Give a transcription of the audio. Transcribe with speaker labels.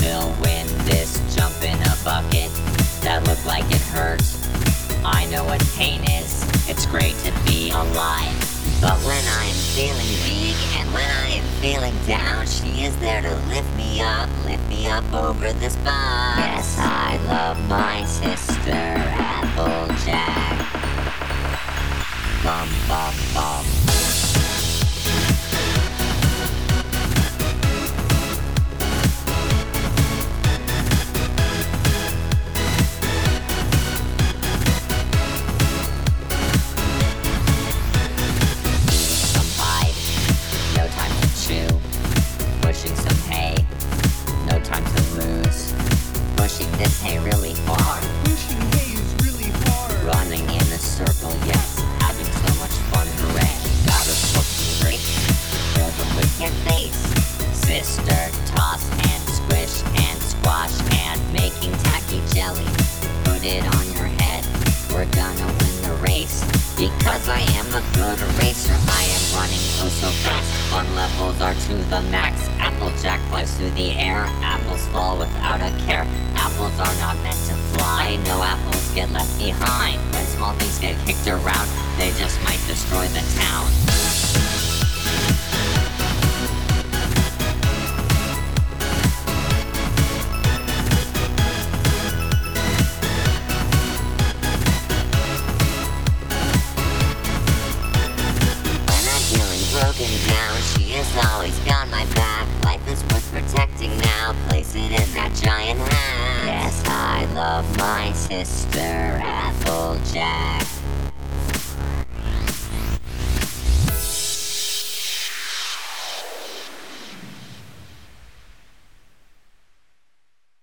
Speaker 1: still win this jump in a bucket that looked like it hurt. I know what pain is, it's great to be alive. But when I'm feeling weak and when I am feeling down, she is there to lift me up over this box. Yes, I love my sister, Applejack. Bum, bum, bum. Pushing some hay, no time to lose. Pushing this hay really far.
Speaker 2: Pushing hay is really hard.
Speaker 1: Running in a circle, yes, having so much fun, hooray. Gotta flip the bricks, fill them with your face. Sister, toss and squish and squash and making tacky jelly. Put it on your head, we're gonna win the race. Because I am a good racer, I am running oh so fast. Fun levels are to the max. Applejack flies through the air. Apples fall without a care. Apples are not meant to fly. No apples get left behind. When small things get kicked around, they just might destroy the town. Broken down, she has always got my back. Life is worth protecting now, place it in that giant hat. Yes, I love my sister, Applejack.